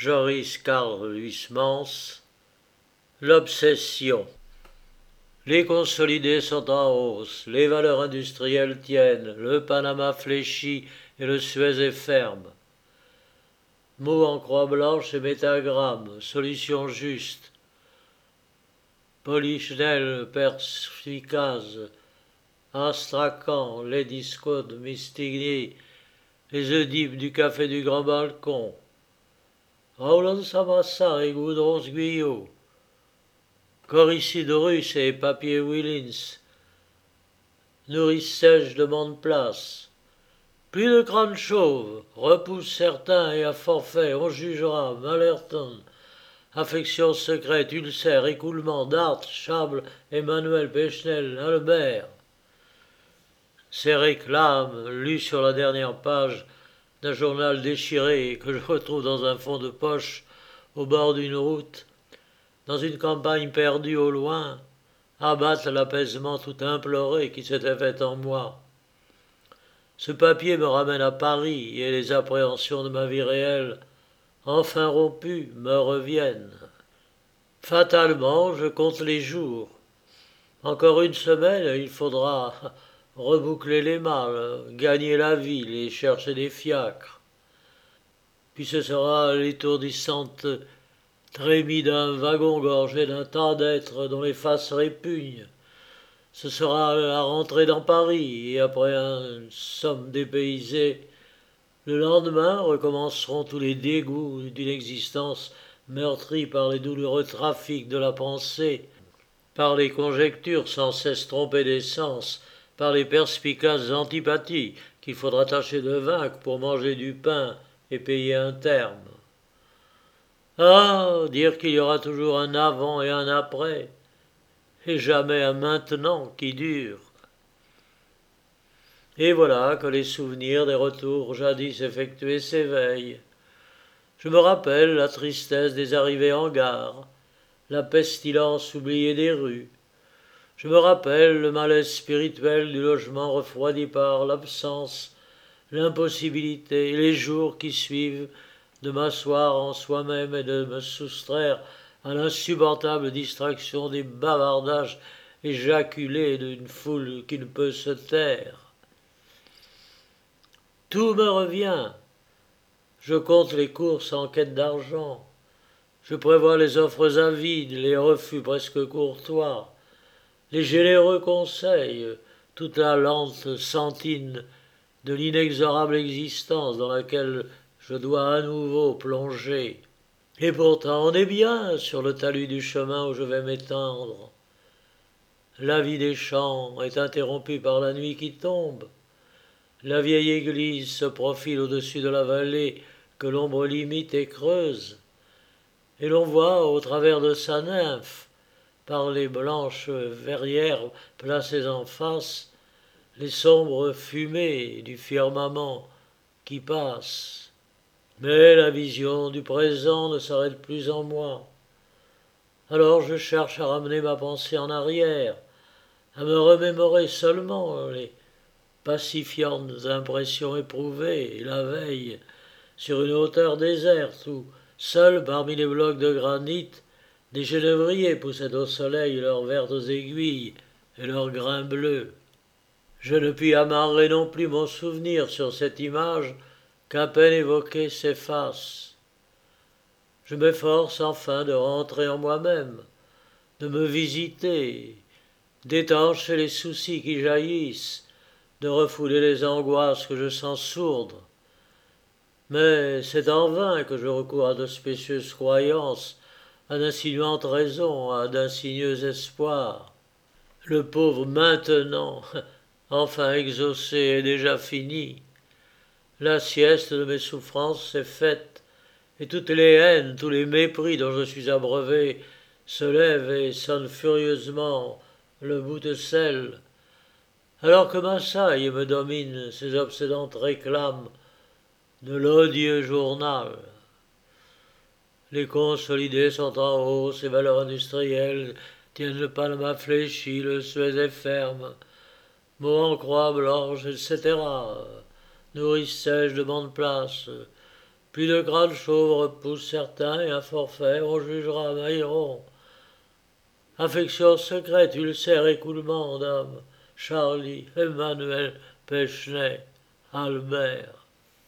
Joris Carl Huysmans. L'obsession. Les consolidés sont en hausse, les valeurs industrielles tiennent, le Panama fléchit et le Suez est ferme. Mots en croix blanche et métagramme, solution juste. Polichinelle perspicace, Astrakhan, Lady Scott, Mistigny, les Oedipe du café du Grand Balcon. Roland Samassa et Goudron Guyot. Corycidorus et Papier Willins. Nourrice sèche demande place. Plus de crâne chauve, repousse certains et à forfait, on jugera, Malherton. Affection secrète, ulcère, écoulement, Dart, Chable, Emmanuel, Bechnel, Albert. Ces réclames, lues sur la dernière page d'un journal déchiré que je retrouve dans un fond de poche au bord d'une route, dans une campagne perdue au loin, abattent l'apaisement tout imploré qui s'était fait en moi. Ce papier me ramène à Paris et les appréhensions de ma vie réelle, enfin rompues, me reviennent. Fatalement, je compte les jours. Encore une semaine, il faudra reboucler les malles, gagner la ville et chercher des fiacres. Puis ce sera l'étourdissante trémie d'un wagon gorgé d'un tas d'êtres dont les faces répugnent. Ce sera la rentrée dans Paris, et après une somme dépaysée, le lendemain recommenceront tous les dégoûts d'une existence meurtrie par les douloureux trafics de la pensée, par les conjectures sans cesse trompées d'essence, par les perspicaces antipathies qu'il faudra tâcher de vaincre pour manger du pain et payer un terme. Ah, dire qu'il y aura toujours un avant et un après, et jamais un maintenant qui dure. Et voilà que les souvenirs des retours jadis effectués s'éveillent. Je me rappelle la tristesse des arrivées en gare, la pestilence oubliée des rues. Je me rappelle le malaise spirituel du logement refroidi par l'absence, l'impossibilité et les jours qui suivent de m'asseoir en soi-même et de me soustraire à l'insupportable distraction des bavardages éjaculés d'une foule qui ne peut se taire. Tout me revient. Je compte les courses en quête d'argent. Je prévois les offres avides, les refus presque courtois, les généreux conseils, toute la lente sentine de l'inexorable existence dans laquelle je dois à nouveau plonger. Et pourtant on est bien sur le talus du chemin où je vais m'étendre. La vie des champs est interrompue par la nuit qui tombe. La vieille église se profile au-dessus de la vallée que l'ombre limite et creuse. Et l'on voit au travers de sa nymphe, par les blanches verrières placées en face, les sombres fumées du firmament qui passent. Mais la vision du présent ne s'arrête plus en moi. Alors je cherche à ramener ma pensée en arrière, à me remémorer seulement les pacifiantes impressions éprouvées la veille sur une hauteur déserte où, seuls parmi les blocs de granit, des genévriers poussaient au soleil leurs vertes aiguilles et leurs grains bleus. Je ne puis amarrer non plus mon souvenir sur cette image qu'à peine évoquée s'efface. Je m'efforce enfin de rentrer en moi-même, de me visiter, d'étancher les soucis qui jaillissent, de refouler les angoisses que je sens sourdes. Mais c'est en vain que je recours à de spécieuses croyances, à d'insinuantes raisons, à d'insinueux espoirs. Le pauvre maintenant, enfin exaucé, est déjà fini. La sieste de mes souffrances est faite, et toutes les haines, tous les mépris dont je suis abreuvé se lèvent et sonnent furieusement le bout de sel, alors que m'assaillent et me dominent ces obsédantes réclames de l'odieux journal. Les consolidés sont en hausse, les valeurs industrielles tiennent le Panama fléchi, le Suez est ferme, mots en croix blanche, etc. Nourrice sèche demande place. Puis de grandes chauves repoussent certains, et à forfait, on jugera Mailleron. Affection secrète, ulcère, écoulement d'âme. Charlie, Emmanuel, Pechenay, Albert.